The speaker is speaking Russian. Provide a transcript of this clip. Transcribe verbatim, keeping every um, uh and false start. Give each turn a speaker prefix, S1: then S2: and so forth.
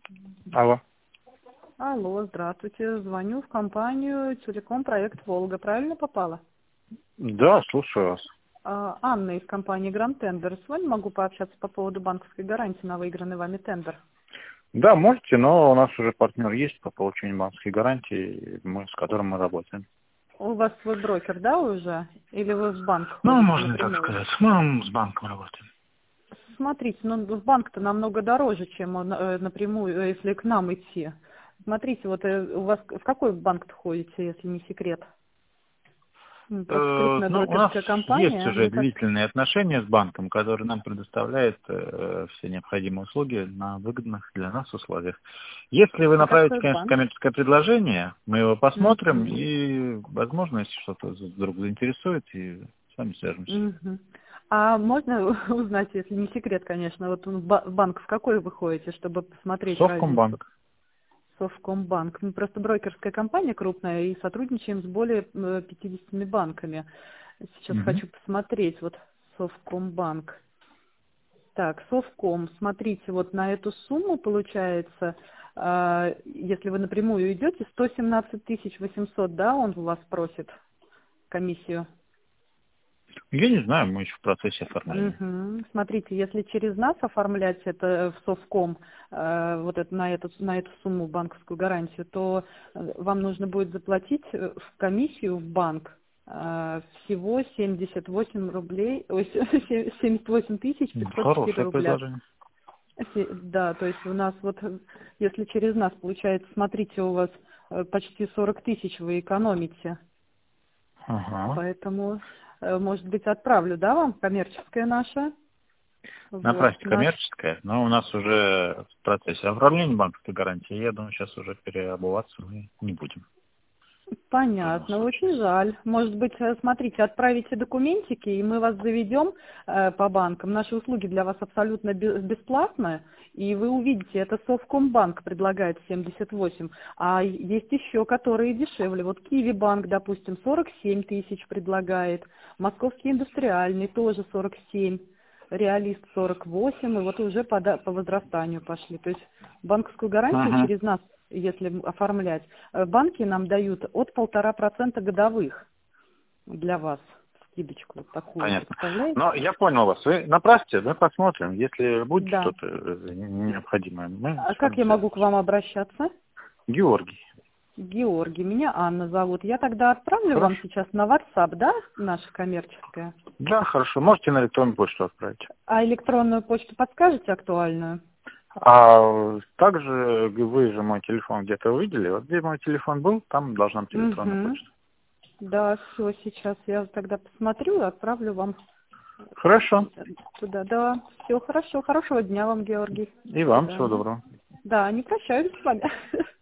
S1: Алло.
S2: Алло, здравствуйте. Звоню в компанию «Телеком Проект Волга». Правильно попала?
S1: Да, слушаю вас.
S2: А, Анна из компании Гранд Тендер. С вами могу пообщаться по поводу банковской гарантии на выигранный вами тендер.
S1: Да, можете, но у нас уже партнер есть по получению банковской гарантии, мы, с которым мы работаем.
S2: У вас свой брокер, да, уже? Или вы в банк
S1: Ну,
S2: ходите
S1: можно и так
S2: напрямую?
S1: сказать. Мы с банком работаем.
S2: Смотрите, ну в банк-то намного дороже, чем он, э, напрямую, э, если к нам идти. Смотрите, вот э, у вас в какой банк-то ходите, если не секрет? М, Просто
S1: Э,
S2: крупная
S1: ну, у нас
S2: брокерская
S1: есть
S2: компания,
S1: уже
S2: мы как...
S1: длительные отношения с банком, который нам предоставляет э, все необходимые услуги на выгодных для нас условиях. Если вы
S2: А
S1: направите,
S2: какой
S1: конечно,
S2: банк?
S1: коммерческое предложение, мы его посмотрим
S2: Мгм.
S1: и, возможно, если что-то вдруг заинтересует, и с вами свяжемся.
S2: Мгм. А можно узнать, если не секрет, конечно, вот в ба- в банк в какой вы ходите, чтобы посмотреть разницу?
S1: Совкомбанк.
S2: Совкомбанк. Мы просто брокерская компания крупная и сотрудничаем с более э, пятьюдесятью банками. Сейчас
S1: Мгм.
S2: хочу посмотреть, вот Совкомбанк. Так, Совком, смотрите, вот на эту сумму получается, э, если вы напрямую идете, сто семнадцать тысяч восемьсот, да, он у вас просит комиссию?
S1: Я не знаю, мы еще в процессе оформления.
S2: Мгм. Смотрите, если через нас оформлять это в Совком, э, вот это, на, эту, на эту сумму банковскую гарантию, то э, вам нужно будет заплатить э, в комиссию в банк э, всего семьдесят восемь рублей, ой, семьдесят восемь тысяч
S1: М,
S2: пятьсот четыре
S1: Хорошее
S2: рубля.
S1: предложение.
S2: Се- Да, то есть у нас вот, э, если через нас, получается, смотрите, у вас э, почти сорок тысяч вы экономите.
S1: Ага.
S2: Поэтому, э, может быть, отправлю, да, вам коммерческое наше? Вот,
S1: Направьте
S2: наш,
S1: коммерческое, но у нас уже в процессе оформления банковской гарантии. Я думаю, сейчас уже переобуваться мы не будем в данном
S2: понятно,
S1: случае.
S2: очень жаль. Может быть, э, смотрите, отправите документики, и мы вас заведем э, по банкам. Наши услуги для вас абсолютно бе- бесплатные, и вы увидите, это Совкомбанк предлагает семьдесят восемь, а есть еще, которые дешевле. Вот Киви-банк, допустим, сорок семь тысяч предлагает, Московский индустриальный тоже сорок семь. Реалист сорок восемь, и вот уже по, да- по возрастанию пошли. То есть банковскую гарантию
S1: Ага.
S2: через нас, если оформлять, э, банки нам дают от полтора процента годовых для вас скидочку вот такую,
S1: Понятно. Но
S2: представляете?
S1: я понял вас. Вы направьте, мы посмотрим. Если будет
S2: Да.
S1: что-то э, необходимое, мы
S2: А
S1: с вами
S2: как я могу к
S1: свяжемся.
S2: вам обращаться?
S1: Георгий.
S2: Георгий, меня Анна зовут. Я тогда отправлю вам
S1: Хорошо.
S2: сейчас на WhatsApp, да, наше коммерческое?
S1: Да, хорошо. Можете на электронную почту отправить.
S2: А электронную почту подскажете актуальную?
S1: А также вы же мой телефон где-то увидели. Вот где мой телефон был, там должна быть электронная
S2: Угу.
S1: почта.
S2: Да, все, сейчас я тогда посмотрю и отправлю вам
S1: Хорошо.
S2: туда. Да, все хорошо. Хорошего дня вам, Георгий.
S1: И
S2: До
S1: вам всего
S2: свидания.
S1: доброго.
S2: Да, не прощаюсь с вами.